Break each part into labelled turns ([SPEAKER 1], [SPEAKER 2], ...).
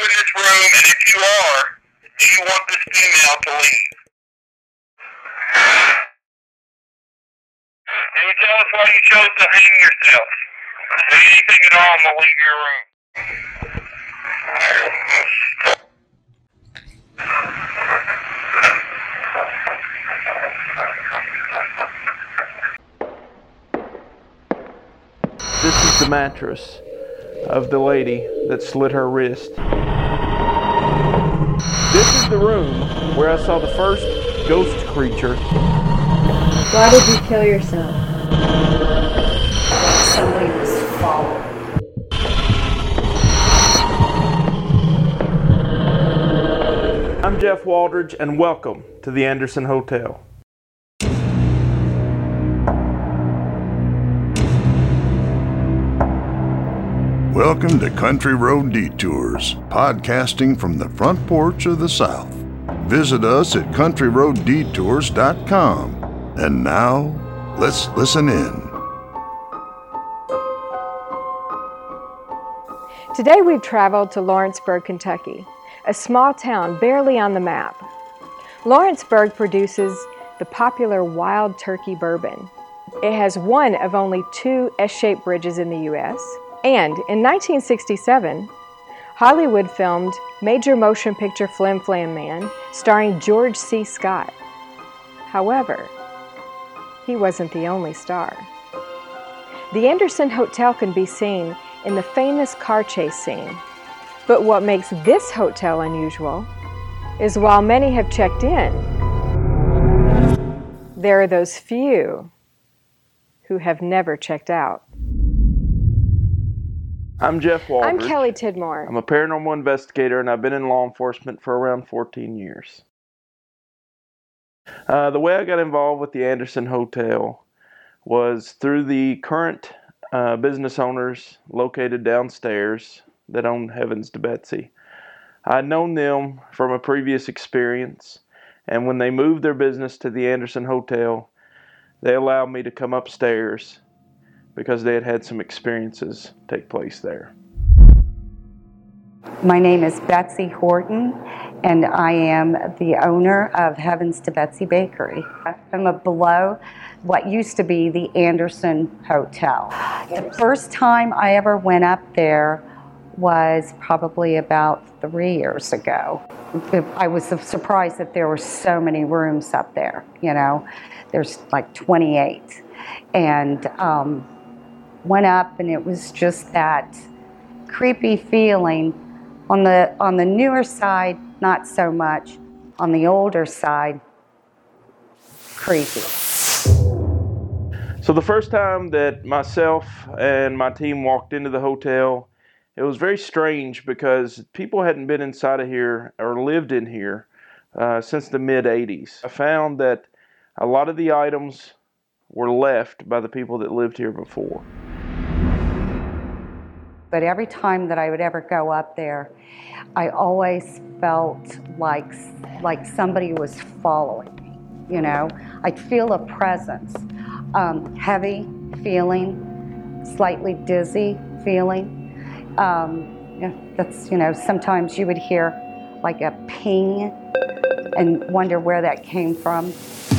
[SPEAKER 1] in this room? And if you are, do you want this female to leave? Can you tell us why you chose to hang yourself? Anything at all, I'm going to leave your room.
[SPEAKER 2] This is the mattress of the lady that slit her wrist. This is the room where I saw the first ghost creature.
[SPEAKER 3] Why did you kill yourself? Like somebody was following.
[SPEAKER 2] I'm Jeff Waldridge, and welcome to the Anderson Hotel.
[SPEAKER 4] Welcome to Country Road Detours, podcasting from the front porch of the South. Visit us at countryroaddetours.com. And now, let's listen in.
[SPEAKER 3] Today we've traveled to Lawrenceburg, Kentucky, a small town barely on the map. Lawrenceburg produces the popular Wild Turkey bourbon. It has one of only 2 S-shaped bridges in the U.S., and in 1967, Hollywood filmed major motion picture Flim Flam Man starring George C. Scott. However, he wasn't the only star. The Anderson Hotel can be seen in the famous car chase scene. But what makes this hotel unusual is while many have checked in, there are those few who have never checked out.
[SPEAKER 2] I'm Jeff Waldridge.
[SPEAKER 3] I'm Kelly Tidmore.
[SPEAKER 2] I'm a paranormal investigator, and I've been in law enforcement for around 14 years. The way I got involved with the Anderson Hotel was through the current business owners located downstairs that own Heavens to Betsy. I'd known them from a previous experience, and when they moved their business to the Anderson Hotel, they allowed me to come upstairs because they had had some experiences take place there.
[SPEAKER 5] My name is Betsy Horton, and I am the owner of Heavens to Betsy Bakery. I'm below what used to be the Anderson Hotel. The first time I ever went up there was probably about 3 years ago. I was surprised that there were so many rooms up there, you know. There's like 28. And went up, and it was just that creepy feeling. On the newer side, not so much. On the older side, creepy.
[SPEAKER 2] So the first time that myself and my team walked into the hotel, it was very strange because people hadn't been inside of here or lived in here since the mid-'80s. I found that a lot of the items were left by the people that lived here before.
[SPEAKER 5] But every time that I would ever go up there, I always felt like somebody was following me, you know? I'd feel a presence, heavy feeling, slightly dizzy feeling. That's, you know, sometimes you would hear like a ping and wonder where that came from.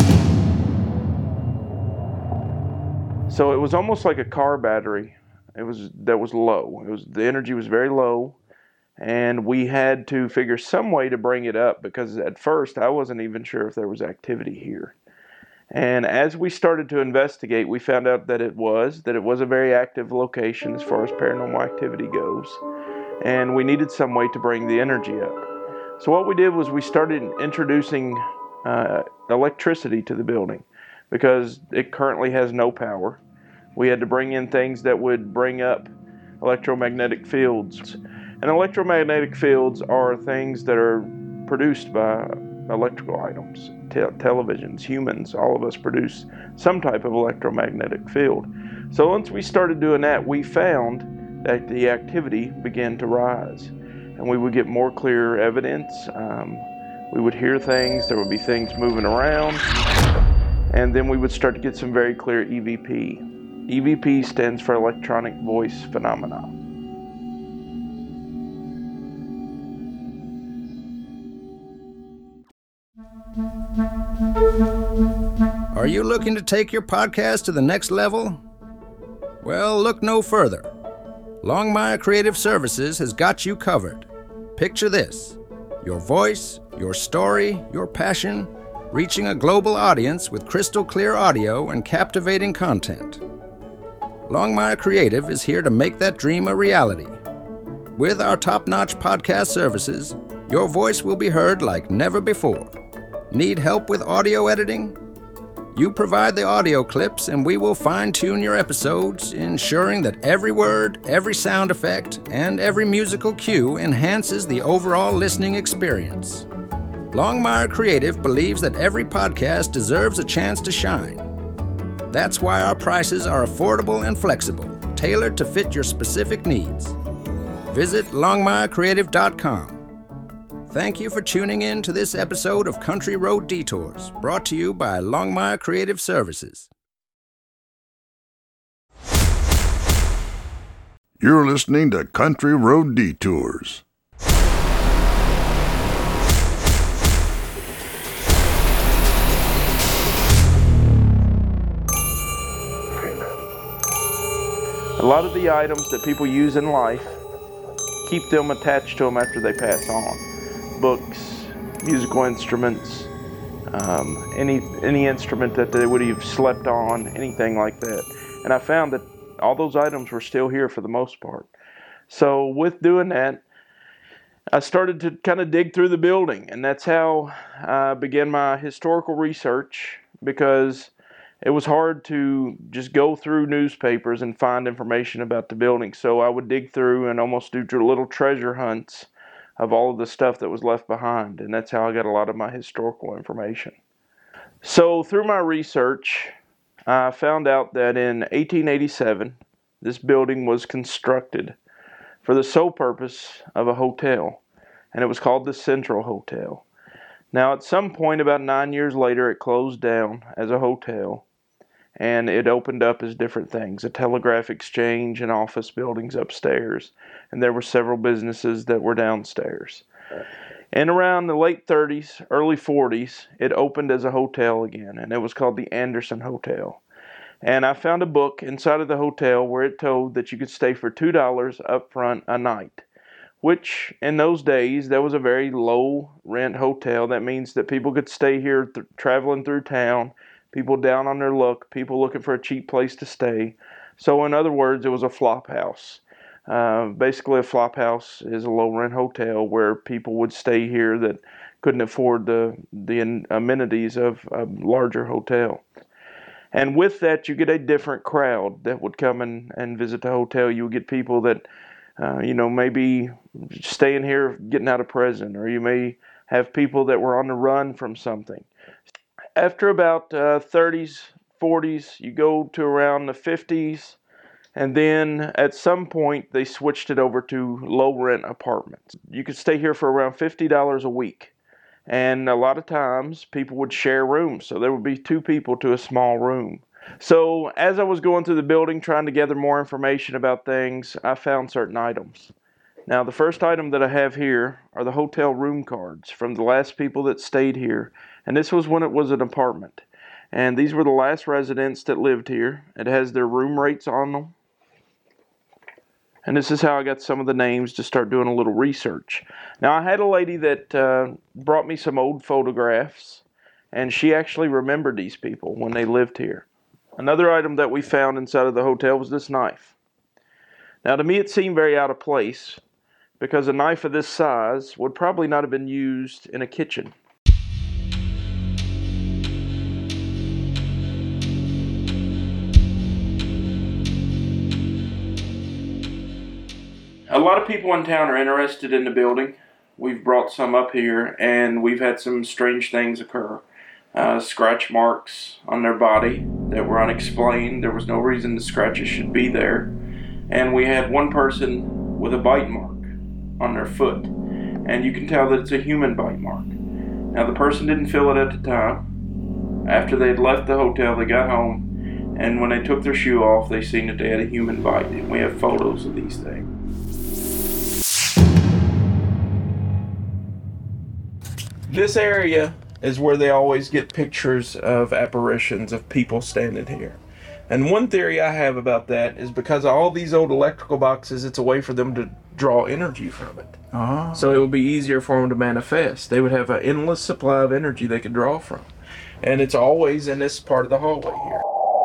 [SPEAKER 2] So it was almost like a car battery. That was low. The energy was very low, and we had to figure some way to bring it up because at first I wasn't even sure if there was activity here. And as we started to investigate, we found out that it was a very active location as far as paranormal activity goes, and we needed some way to bring the energy up. So what we did was we started introducing electricity to the building because it currently has no power. We had to bring in things that would bring up electromagnetic fields. And electromagnetic fields are things that are produced by electrical items, televisions, humans. All of us produce some type of electromagnetic field. So once we started doing that, we found that the activity began to rise. And we would get more clear evidence. We would hear things. There would be things moving around. And then we would start to get some very clear EVP. EVP stands for electronic voice phenomena.
[SPEAKER 6] Are you looking to take your podcast to the next level? Well, look no further. Longmire Creative Services has got you covered. Picture this: your voice, your story, your passion, reaching a global audience with crystal clear audio and captivating content. Longmire Creative is here to make that dream a reality. With our top-notch podcast services, your voice will be heard like never before. Need help with audio editing? You provide the audio clips and we will fine-tune your episodes, ensuring that every word, every sound effect, and every musical cue enhances the overall listening experience. Longmire Creative believes that every podcast deserves a chance to shine. That's why our prices are affordable and flexible, tailored to fit your specific needs. Visit longmirecreative.com. Thank you for tuning in to this episode of Country Road Detours, brought to you by Longmire Creative Services.
[SPEAKER 4] You're listening to Country Road Detours.
[SPEAKER 2] A lot of the items that people use in life, keep them attached to them after they pass on. Books, musical instruments, any instrument that they would have slept on, anything like that. And I found that all those items were still here for the most part. So with doing that, I started to kind of dig through the building, and that's how I began my historical research, because it was hard to just go through newspapers and find information about the building. So I would dig through and almost do little treasure hunts of all of the stuff that was left behind, and that's how I got a lot of my historical information. So through my research, I found out that in 1887, this building was constructed for the sole purpose of a hotel, and it was called the Central Hotel. Now, at some point about 9 years later, it closed down as a hotel, and it opened up as different things, a telegraph exchange and office buildings upstairs, and there were several businesses that were downstairs. And around the late 30s, early 40s, it opened as a hotel again, and it was called the Anderson Hotel. And I found a book inside of the hotel where it told that you could stay for $2 up front a night, which in those days, that was a very low rent hotel. That means that people could stay here traveling through town, people down on their luck, people looking for a cheap place to stay. So in other words, it was a flop house. Basically, a flop house is a low-rent hotel where people would stay here that couldn't afford the amenities of a larger hotel. And with that, you get a different crowd that would come and visit the hotel. You would get people that, maybe staying here getting out of prison, or you may have people that were on the run from something. After about 30s, 40s, you go to around the 50s, and then at some point they switched it over to low-rent apartments. You could stay here for around $50 a week, and a lot of times people would share rooms, so there would be two people to a small room. So as I was going through the building trying to gather more information about things, I found certain items. Now, the first item that I have here are the hotel room cards from the last people that stayed here. And this was when it was an apartment. And these were the last residents that lived here. It has their room rates on them. And this is how I got some of the names to start doing a little research. Now, I had a lady that brought me some old photographs, and she actually remembered these people when they lived here. Another item that we found inside of the hotel was this knife. Now, to me, it seemed very out of place, because a knife of this size would probably not have been used in a kitchen. A lot of people in town are interested in the building. We've brought some up here, and we've had some strange things occur. Scratch marks on their body that were unexplained. There was no reason the scratches should be there. And we had one person with a bite mark on their foot, and you can tell that it's a human bite mark. Now, the person didn't feel it at the time. After they had left the hotel, they got home, and when they took their shoe off, they seen that they had a human bite, and we have photos of these things. This area is where they always get pictures of apparitions of people standing here. And one theory I have about that is because of all these old electrical boxes, it's a way for them to draw energy from it.
[SPEAKER 7] Oh.
[SPEAKER 2] So it would be easier for them to manifest. They would have an endless supply of energy they could draw from. And it's always in this part of the hallway here.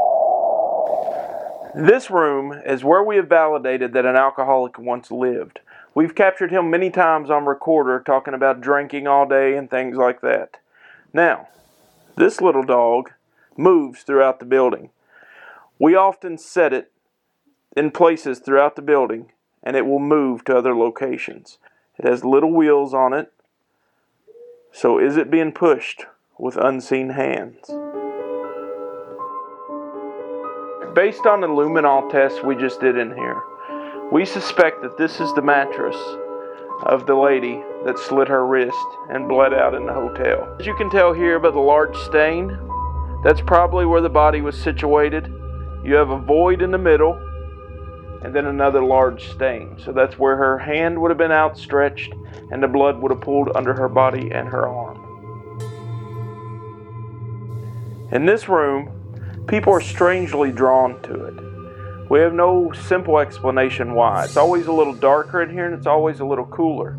[SPEAKER 2] This room is where we have validated that an alcoholic once lived. We've captured him many times on recorder talking about drinking all day and things like that. Now, this little dog moves throughout the building. We often set it in places throughout the building, and it will move to other locations. It has little wheels on it, so is it being pushed with unseen hands? Based on the luminol tests we just did in here, we suspect that this is the mattress of the lady that slit her wrist and bled out in the hotel. As you can tell here by the large stain, that's probably where the body was situated. You have a void in the middle, and then another large stain. So that's where her hand would have been outstretched, and the blood would have pooled under her body and her arm. In this room, people are strangely drawn to it. We have no simple explanation why. It's always a little darker in here, and it's always a little cooler.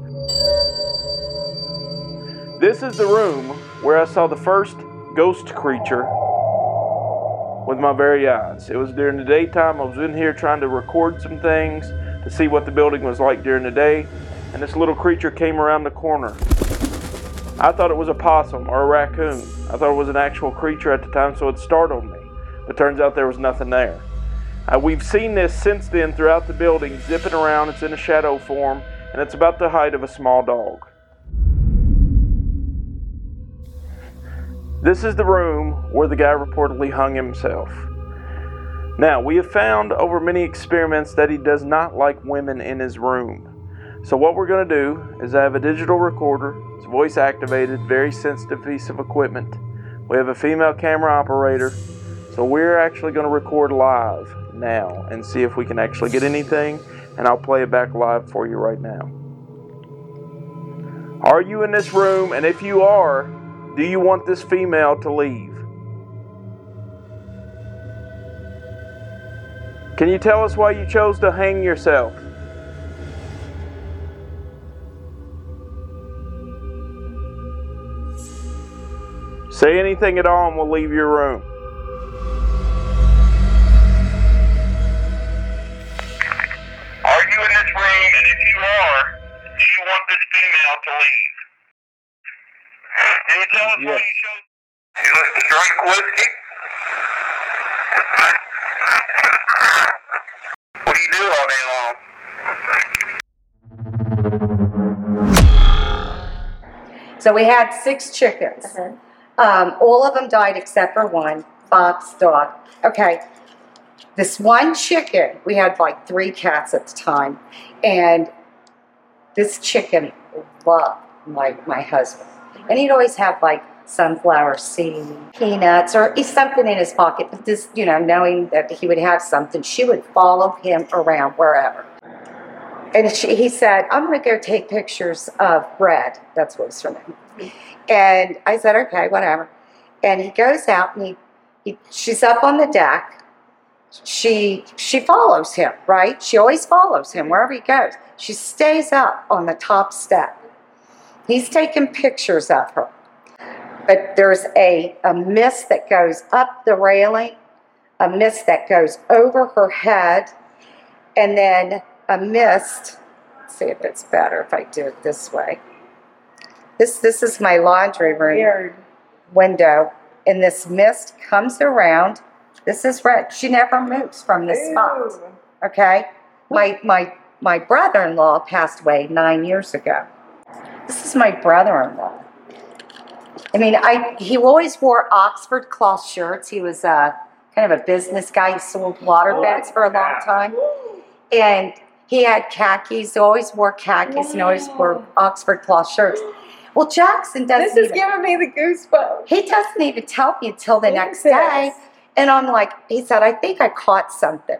[SPEAKER 2] This is the room where I saw the first ghost creature with my very eyes. It was during the daytime. I was in here trying to record some things to see what the building was like during the day, and this little creature came around the corner. I thought it was a possum or a raccoon. I thought it was an actual creature at the time, so it startled me. But turns out there was nothing there. We've seen this since then throughout the building, zipping around. It's in a shadow form, and it's about the height of a small dog. This is the room where the guy reportedly hung himself. Now, we have found over many experiments that he does not like women in his room. So what we're going to do is I have a digital recorder. It's voice activated, very sensitive piece of equipment. We have a female camera operator. So we're actually going to record live now and see if we can actually get anything, and I'll play it back live for you right now. Are you in this room? And if you are, do you want this female to leave? Can you tell us why you chose to hang yourself? Say anything at all and we'll leave your room.
[SPEAKER 1] Are you in this room? And if you are, do you want this female to leave? Can you tell us why you chose? You like to drink whiskey? What do you do all day long?
[SPEAKER 5] So we had 6 chickens. All of them died except for one, Bob's dog. Okay, this one chicken, we had like 3 cats at the time, and this chicken loved my husband. And he'd always have like sunflower seed, peanuts, or something in his pocket. But this, knowing that he would have something, she would follow him around wherever. And he said, I'm going to go take pictures of Red. That's what was her name. And I said, okay, whatever. And he goes out, and she's up on the deck. She follows him, right? She always follows him wherever he goes. She stays up on the top step. He's taking pictures of her. But there's a mist that goes up the railing, a mist that goes over her head, and then a mist. Let's see if it's better if I do it this way. This is my laundry room window, and this mist comes around. This is Red. She never moves from this spot. Okay? My brother-in-law passed away 9 years ago. This is my brother-in-law. I mean, he always wore Oxford cloth shirts. He was kind of a business guy. He sold water beds for a long time. And he had khakis. He always wore khakis and always wore Oxford cloth shirts. Well, Jackson doesn't
[SPEAKER 3] This is giving me the goosebumps.
[SPEAKER 5] He doesn't even tell me until the next day. And I'm like, he said, I think I caught something.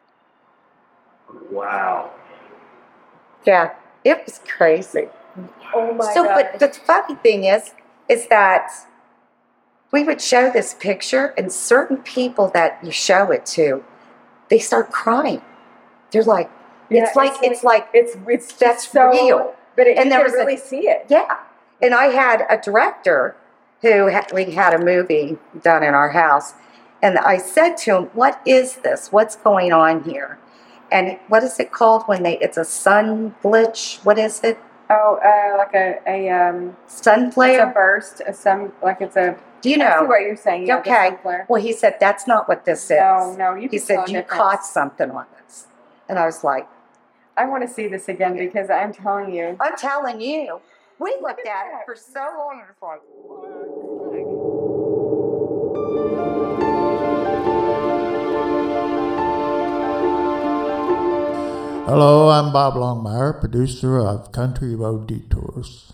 [SPEAKER 7] Wow.
[SPEAKER 5] Yeah, it was crazy.
[SPEAKER 3] Oh my
[SPEAKER 5] So,
[SPEAKER 3] God.
[SPEAKER 5] but the funny thing is, is that we would show this picture, and certain people that you show it to, they start crying. They're like, it's that's
[SPEAKER 3] so
[SPEAKER 5] real.
[SPEAKER 3] But
[SPEAKER 5] And
[SPEAKER 3] you
[SPEAKER 5] there
[SPEAKER 3] can
[SPEAKER 5] was
[SPEAKER 3] really see it.
[SPEAKER 5] Yeah. And I had a director who we had a movie done in our house, and I said to him, "What is this? What's going on here?" And what is it called when it's a sun glitch? What is it?
[SPEAKER 3] Oh, like a
[SPEAKER 5] Sun flare?
[SPEAKER 3] It's a burst. It's a.
[SPEAKER 5] Do you
[SPEAKER 3] I see
[SPEAKER 5] know?
[SPEAKER 3] what you're saying. Yeah,
[SPEAKER 5] Okay.
[SPEAKER 3] the sun flare.
[SPEAKER 5] Well, he said, that's not what this is.
[SPEAKER 3] No, you
[SPEAKER 5] He
[SPEAKER 3] can
[SPEAKER 5] said,
[SPEAKER 3] tell a
[SPEAKER 5] you
[SPEAKER 3] difference.
[SPEAKER 5] caught something on this. And I was like,
[SPEAKER 3] I want to see this again because I'm telling you.
[SPEAKER 5] I'm telling you, we looked at it for so long and it's like,
[SPEAKER 7] Hello, I'm Bob Longmire, producer of Country Road Detours.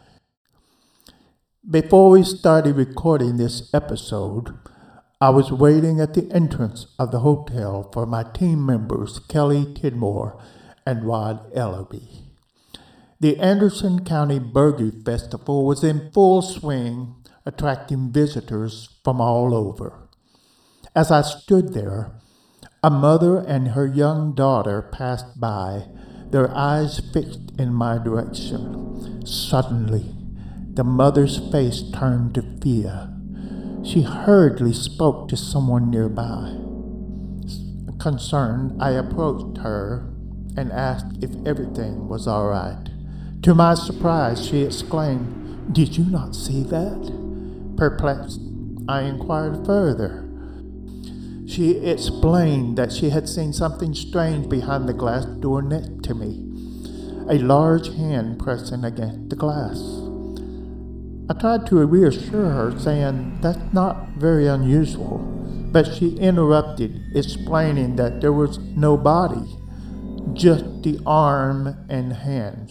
[SPEAKER 7] Before we started recording this episode, I was waiting at the entrance of the hotel for my team members Kelly Tidmore and Rod Ellaby. The Anderson County Burgoo Festival was in full swing, attracting visitors from all over. As I stood there, a mother and her young daughter passed by, their eyes fixed in my direction. Suddenly, the mother's face turned to fear. She hurriedly spoke to someone nearby. Concerned, I approached her and asked if everything was all right. To my surprise, she exclaimed, "Did you not see that?" Perplexed, I inquired further. She explained that she had seen something strange behind the glass door next to me, a large hand pressing against the glass. I tried to reassure her, saying that's not very unusual, but she interrupted, explaining that there was no body, just the arm and hand.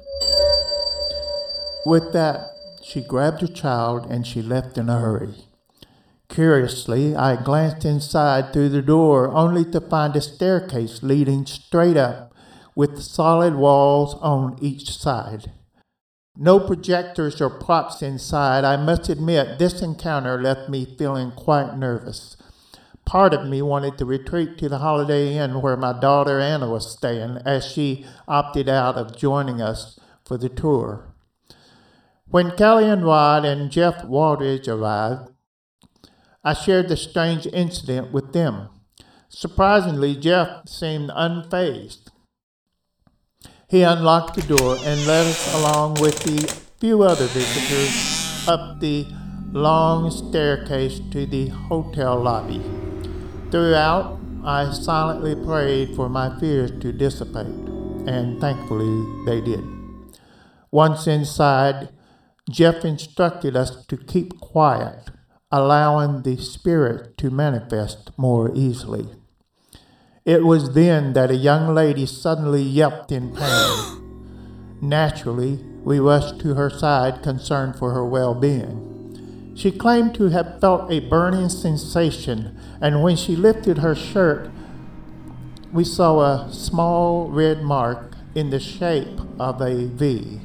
[SPEAKER 7] With that, she grabbed her child and she left in a hurry. Curiously, I glanced inside through the door, only to find a staircase leading straight up, with solid walls on each side. No projectors or props inside. I must admit, this encounter left me feeling quite nervous. Part of me wanted to retreat to the Holiday Inn where my daughter Anna was staying, as she opted out of joining us for the tour. When Kelly and Rod and Jeff Waldridge arrived, I shared the strange incident with them. Surprisingly, Jeff seemed unfazed. He unlocked the door and led us along with the few other visitors up the long staircase to the hotel lobby. Throughout, I silently prayed for my fears to dissipate, and thankfully they did. Once inside, Jeff instructed us to keep quiet, allowing the spirit to manifest more easily. It was then that a young lady suddenly yelped in pain. Naturally, we rushed to her side, concerned for her well-being. She claimed to have felt a burning sensation, and when she lifted her shirt, we saw a small red mark in the shape of a V.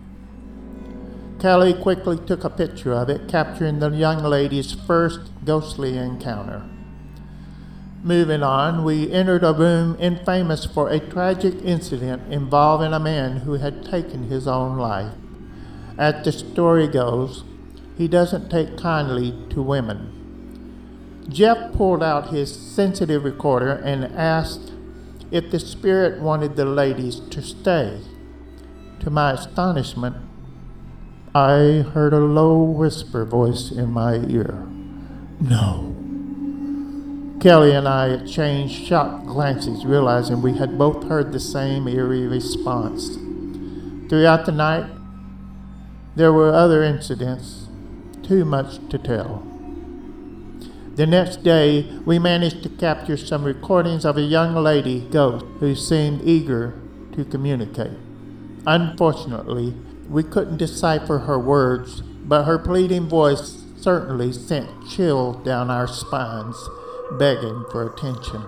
[SPEAKER 7] Kelly quickly took a picture of it, capturing the young lady's first ghostly encounter. Moving on, we entered a room infamous for a tragic incident involving a man who had taken his own life. As the story goes, he doesn't take kindly to women. Jeff pulled out his sensitive recorder and asked if the spirit wanted the ladies to stay. To my astonishment, I heard a low whisper voice in my ear. "No." Kelly and I exchanged shocked glances, realizing we had both heard the same eerie response. Throughout the night, there were other incidents, too much to tell. The next day, we managed to capture some recordings of a young lady ghost who seemed eager to communicate. Unfortunately, we couldn't decipher her words, but her pleading voice certainly sent chills down our spines, begging for attention.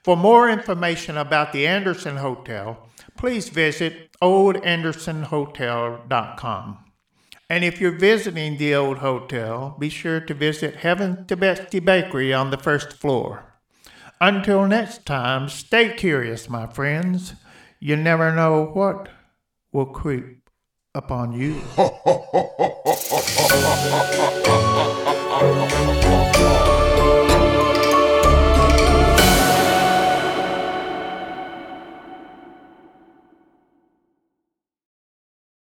[SPEAKER 7] For more information about the Anderson Hotel, please visit oldandersonhotel.com. And if you're visiting the old hotel, be sure to visit Heaven's to Betsy Bakery on the first floor. Until next time, stay curious, my friends. You never know what will creep upon you.